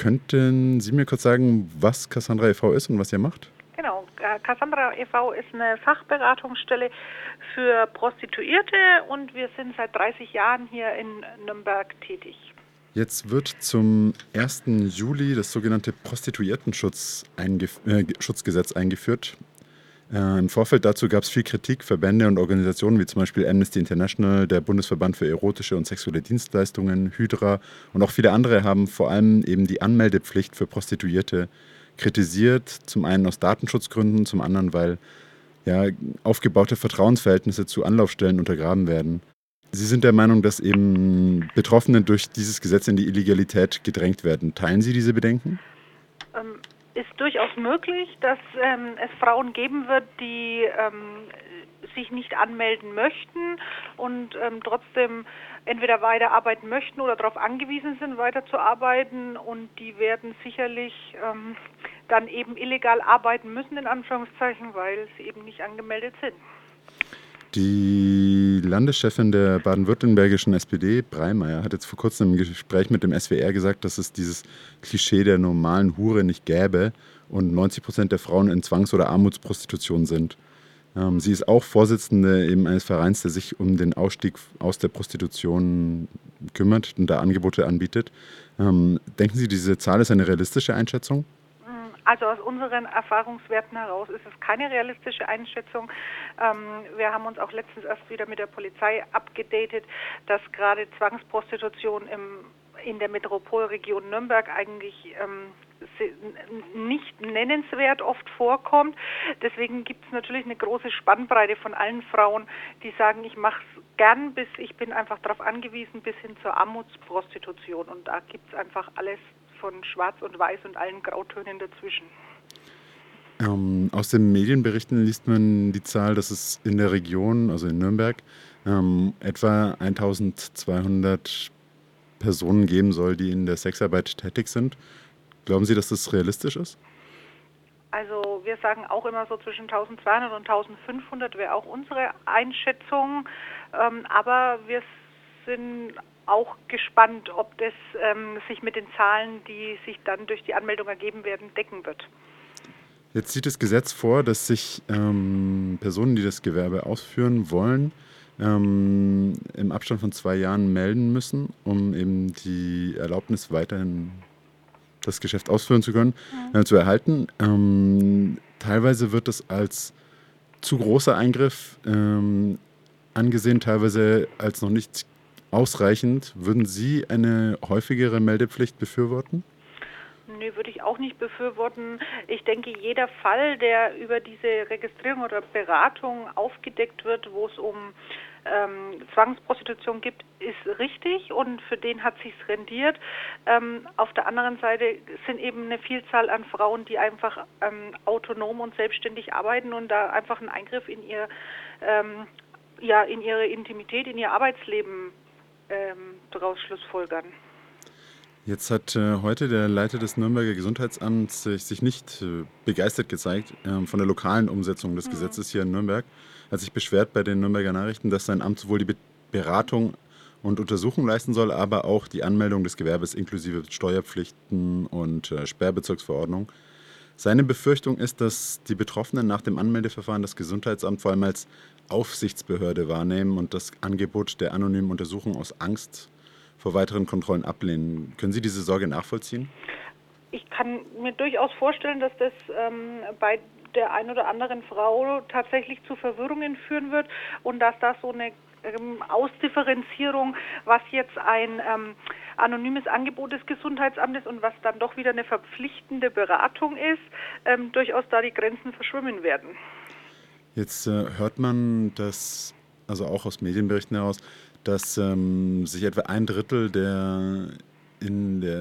Könnten Sie mir kurz sagen, was Cassandra e.V. ist und was ihr macht? Genau, Cassandra e.V. ist eine Fachberatungsstelle für Prostituierte und wir sind seit 30 Jahren hier in Nürnberg tätig. Jetzt wird zum 1. Juli das sogenannte Prostituiertenschutzgesetz eingeführt. Im Vorfeld dazu gab es viel Kritik. Verbände und Organisationen wie zum Beispiel Amnesty International, der Bundesverband für erotische und sexuelle Dienstleistungen, Hydra und auch viele andere haben vor allem eben die Anmeldepflicht für Prostituierte kritisiert. Zum einen aus Datenschutzgründen, zum anderen, weil ja, aufgebaute Vertrauensverhältnisse zu Anlaufstellen untergraben werden. Sie sind der Meinung, dass eben Betroffene durch dieses Gesetz in die Illegalität gedrängt werden. Teilen Sie diese Bedenken? Ist durchaus möglich, dass es Frauen geben wird, die sich nicht anmelden möchten und trotzdem entweder weiterarbeiten möchten oder darauf angewiesen sind, weiterzuarbeiten, und die werden sicherlich dann eben illegal arbeiten müssen, in Anführungszeichen, weil sie eben nicht angemeldet sind. Die Landeschefin der baden-württembergischen SPD, Breimeyer, hat jetzt vor kurzem im Gespräch mit dem SWR gesagt, dass es dieses Klischee der normalen Hure nicht gäbe und 90% der Frauen in Zwangs- oder Armutsprostitution sind. Sie ist auch Vorsitzende eben eines Vereins, der sich um den Ausstieg aus der Prostitution kümmert und da Angebote anbietet. Denken Sie, diese Zahl ist eine realistische Einschätzung? Also aus unseren Erfahrungswerten heraus ist es keine realistische Einschätzung. Wir haben uns auch letztens erst wieder mit der Polizei abgedatet, dass gerade Zwangsprostitution in der Metropolregion Nürnberg eigentlich nicht nennenswert oft vorkommt. Deswegen gibt es natürlich eine große Spannbreite von allen Frauen, die sagen, ich mache es gern, bis ich bin einfach darauf angewiesen, bis hin zur Armutsprostitution. Und da gibt es einfach alles von Schwarz und Weiß und allen Grautönen dazwischen. Aus den Medienberichten liest man die Zahl, dass es in der Region, also in Nürnberg, etwa 1200 Personen geben soll, die in der Sexarbeit tätig sind. Glauben Sie, dass das realistisch ist? Also wir sagen auch immer so zwischen 1200 und 1500 wäre auch unsere Einschätzung, aber wir sind auch gespannt, ob das sich mit den Zahlen, die sich dann durch die Anmeldung ergeben werden, decken wird. Jetzt sieht das Gesetz vor, dass sich Personen, die das Gewerbe ausführen wollen, im Abstand von 2 Jahren melden müssen, um eben die Erlaubnis weiterhin das Geschäft ausführen zu können, zu erhalten. Teilweise wird das als zu großer Eingriff angesehen, teilweise als noch nicht ausreichend. Würden Sie eine häufigere Meldepflicht befürworten? Nee, würde ich auch nicht befürworten. Ich denke, jeder Fall, der über diese Registrierung oder Beratung aufgedeckt wird, wo es um Zwangsprostitution gibt, ist richtig und für den hat sich's rendiert. Auf der anderen Seite sind eben eine Vielzahl an Frauen, die einfach autonom und selbstständig arbeiten und da einfach einen Eingriff in in ihre Intimität, in ihr Arbeitsleben daraus schlussfolgern. Jetzt hat heute der Leiter des Nürnberger Gesundheitsamts sich nicht begeistert gezeigt von der lokalen Umsetzung des Gesetzes hier in Nürnberg. Er hat sich beschwert bei den Nürnberger Nachrichten, dass sein Amt sowohl die Beratung und Untersuchung leisten soll, aber auch die Anmeldung des Gewerbes inklusive Steuerpflichten und Sperrbezirksverordnung. Seine Befürchtung ist, dass die Betroffenen nach dem Anmeldeverfahren das Gesundheitsamt vor allem als Aufsichtsbehörde wahrnehmen und das Angebot der anonymen Untersuchung aus Angst vor weiteren Kontrollen ablehnen. Können Sie diese Sorge nachvollziehen? Ich kann mir durchaus vorstellen, dass das bei der einen oder anderen Frau tatsächlich zu Verwirrungen führen wird und dass da so eine Ausdifferenzierung, was jetzt ein anonymes Angebot des Gesundheitsamtes und was dann doch wieder eine verpflichtende Beratung ist, durchaus da die Grenzen verschwimmen werden. Jetzt hört man, dass, also auch aus Medienberichten heraus, dass sich etwa 1/3 der